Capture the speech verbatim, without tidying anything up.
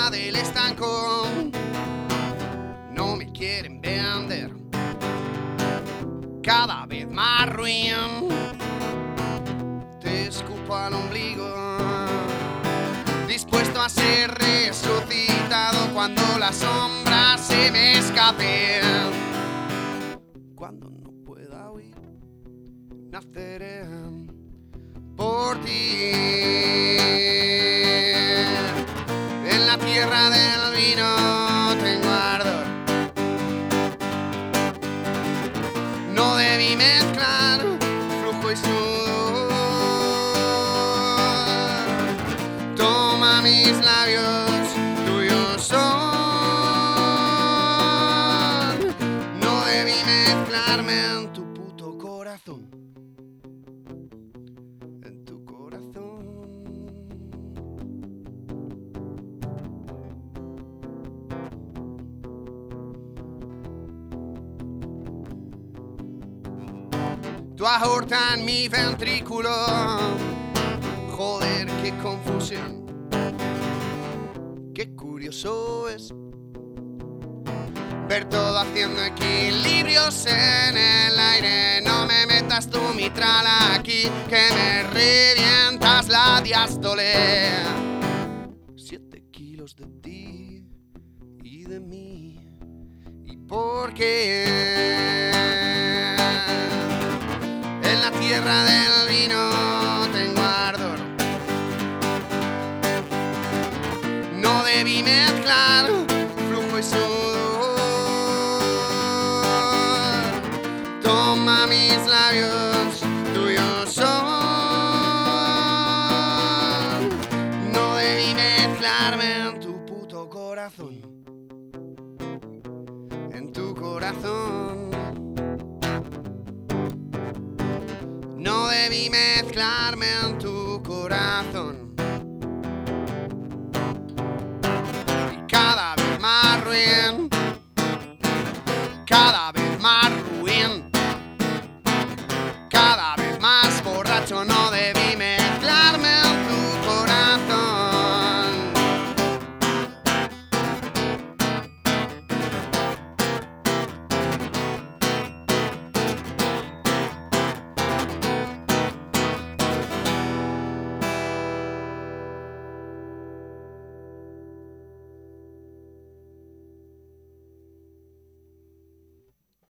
fuera del estanco. No me quieren vender, cada vez más ruin. Te escupo al ombligo, dispuesto a ser resucitado cuando las sombras se me escapen. Cuando no pueda huir, naceré por ti. En la tierra del vino tengo ardor. No debí mezclar flujo y sudor. Toma mis labios, tuyos son. No debí mezclarme en tu puto corazón. En tu corazón. Tu aorta en mi ventrículo. Joder, qué confusión. Qué curioso es ver todo haciendo equilibrios en el aire. No me metas tu mitral aquí, que me revientas la diástole. Siete kilos de ti y de mí. ¿Y por qué? En la tierra del vino tengo ardor. No debí mezclar flujo y sudor. Toma mis labios, tuyos son. No debí mezclarme en tu puto corazón. En tu corazón. No debí mezclarme en tu corazón.